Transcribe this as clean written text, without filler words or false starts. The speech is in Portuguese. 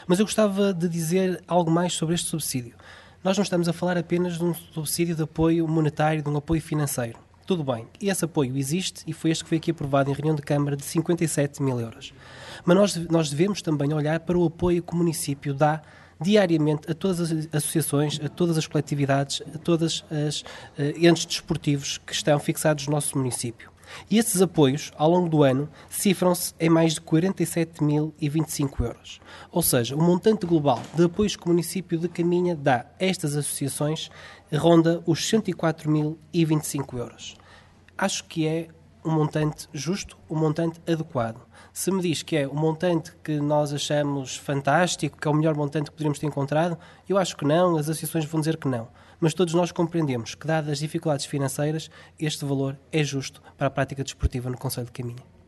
Mas eu gostava de dizer algo mais sobre este subsídio. Nós não estamos a falar apenas de um subsídio de apoio monetário, de um apoio financeiro. Tudo bem, e esse apoio existe e foi este que foi aqui aprovado em reunião de Câmara de 57 mil euros. Mas nós devemos também olhar para o apoio que o município dá diariamente a todas as associações, a todas as coletividades, a todos os entes desportivos que estão fixados no nosso município. E esses apoios, ao longo do ano, cifram-se em mais de 47.025 euros. Ou seja, o montante global de apoios que o município de Caminha dá a estas associações ronda os 104.025 euros. Acho que é um montante justo, um montante adequado. Se me diz que é um montante que nós achamos fantástico, que é o melhor montante que poderíamos ter encontrado, eu acho que não, as associações vão dizer que não. Mas todos nós compreendemos que, dadas as dificuldades financeiras, este valor é justo para a prática desportiva no concelho de Caminha.